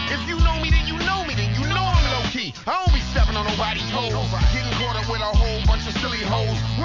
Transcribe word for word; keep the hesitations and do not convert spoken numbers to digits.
If you know me, then you know me, then you know I'm low key. I don't be stepping on nobody's toes. Getting caught up with a whole bunch of silly hoes.